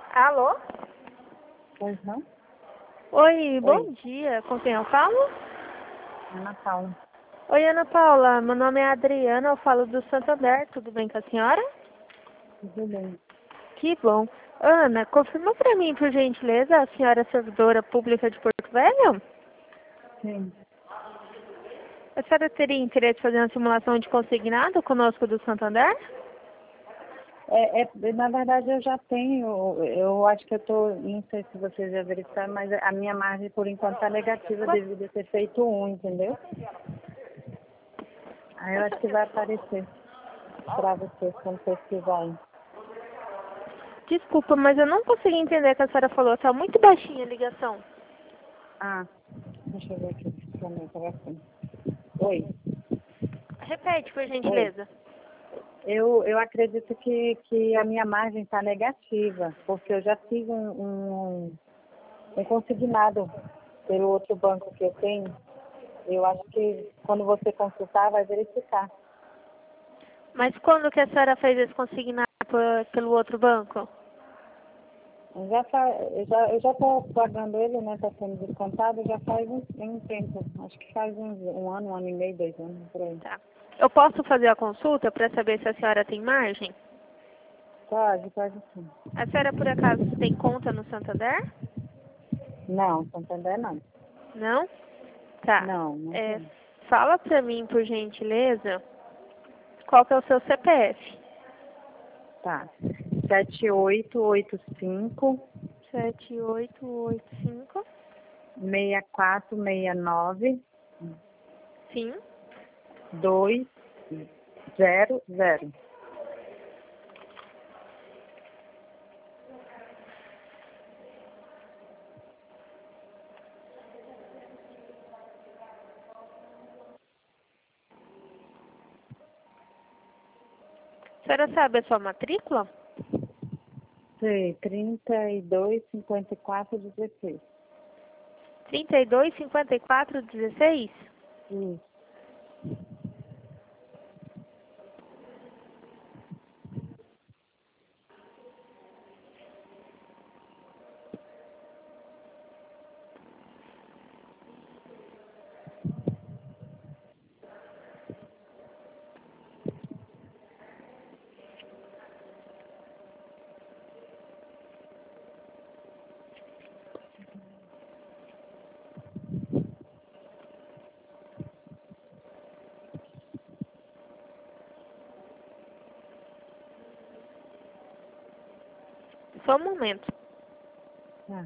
Alô? Pois não? Oi, bom Oi, dia. Com quem eu falo? Ana Paula. Oi, Ana Paula. Meu nome é Adriana, eu falo do Santander. Tudo bem com a senhora? Tudo bem. Que bom. Ana, confirma pra mim, por gentileza, a senhora é servidora pública de Porto Velho? Sim. A senhora teria interesse em fazer uma simulação de consignado conosco do Santander? Na verdade, eu já tenho, eu acho que eu estou, não sei se vocês já verificaram, mas a minha margem, por enquanto, está negativa devido a ter feito um, entendeu? Aí eu acho que vai aparecer para vocês quando pesquisar aí. Desculpa, mas eu não consegui entender o que a senhora falou. Tá muito baixinha a ligação. Ah, deixa eu ver aqui para mim, telefone. Oi, Repete, por oi. gentileza. Eu acredito que a minha margem está negativa, porque eu já fiz um consignado pelo outro banco que eu tenho. Eu acho que quando você consultar, vai verificar. Mas quando que a senhora fez esse consignado pelo outro banco? Eu já estou pagando ele, né? Está sendo descontado já faz um tempo. Acho que faz um ano e meio, 2 anos, por aí. Tá. Eu posso fazer a consulta para saber se a senhora tem margem? Pode sim. A senhora, por acaso, tem conta no Santander? Não, Santander não. Não? Tá. Não, não É, tem. fala para mim, por gentileza, qual que é o seu CPF? Tá. 7885 7885. 6469 Sim. 200. A senhora sabe a sua matrícula? Sei, 325416. 325416? Isso. Só um momento. Ah.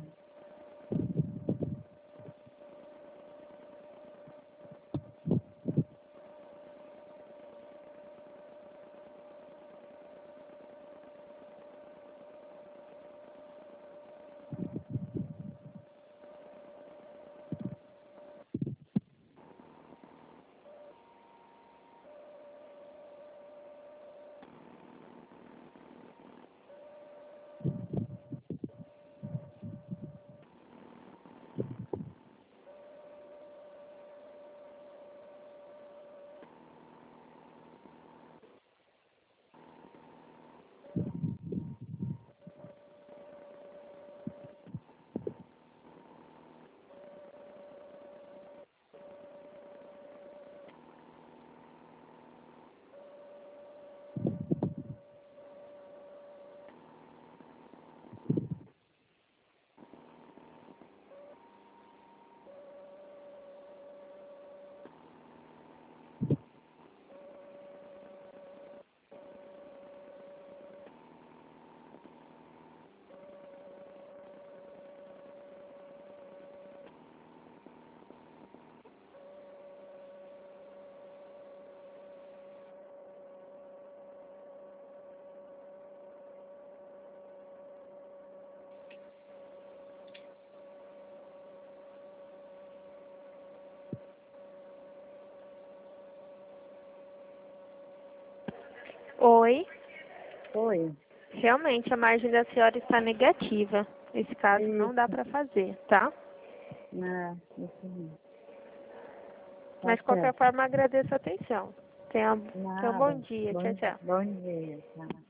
Oi. Oi. Realmente, a margem da senhora está negativa. Nesse caso, não dá Isso. para fazer, tá? Isso mesmo. Tá Mas, de qualquer certo. forma, agradeço a atenção. Tenha um bom Nada. dia. Tchau, tchau. Bom dia. Tá.